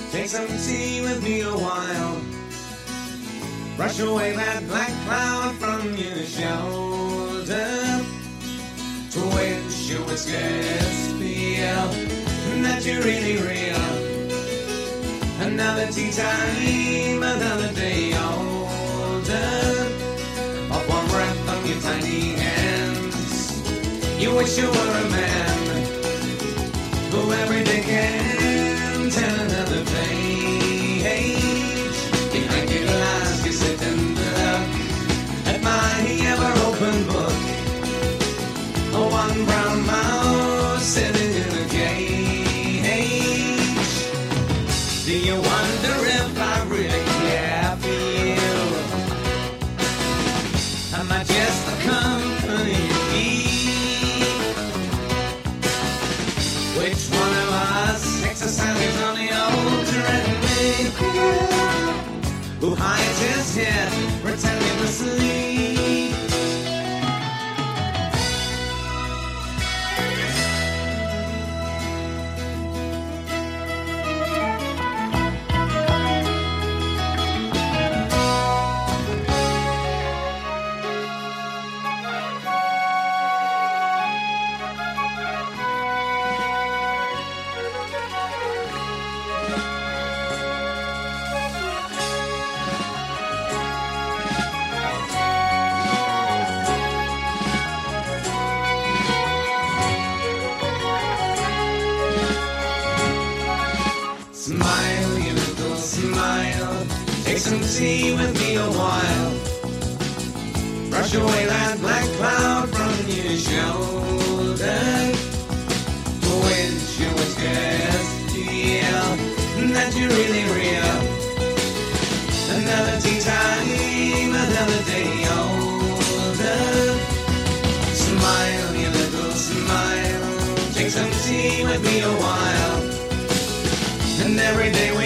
Take some tea with me a while. Brush away that black cloud from your shoulder, to which you would scarce feel that you're really real. Another tea time, another day older. Of one breath from your tiny hands, you wish you were a man who every day can tell another page. Behind your glass you sit and look at my ever-open book. One brown mouse sitting in a cage. Do you wonder if I really care for you? Am I just the company you keep? Which one of us exercises on the old treadmill? Who hides his head pretending to sleep? Smile, you little smile. Take some tea with me a while. Brush away that black cloud from your shoulder, to which you would scarce feel that you're really real. Another tea time, another day older. Smile, you little smile. Take some tea with me a while. And every day